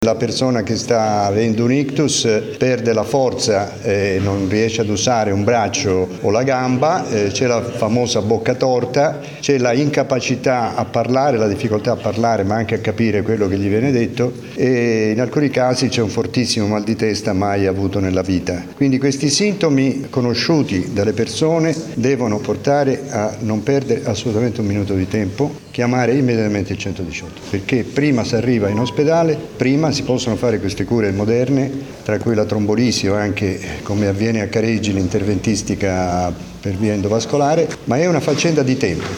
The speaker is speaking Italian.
La persona che sta avendo un ictus perde la forza, non riesce ad usare un braccio o la gamba, c'è la famosa bocca torta, c'è la incapacità a parlare, la difficoltà a parlare ma anche a capire quello che gli viene detto e in alcuni casi c'è un fortissimo mal di testa mai avuto nella vita. Quindi questi sintomi conosciuti dalle persone devono portare a non perdere assolutamente un minuto di tempo, chiamare immediatamente il 118, perché prima si arriva in ospedale, prima si possono fare queste cure moderne, tra cui la trombolisi o anche, come avviene a Careggi, l'interventistica per via endovascolare, ma è una faccenda di tempo.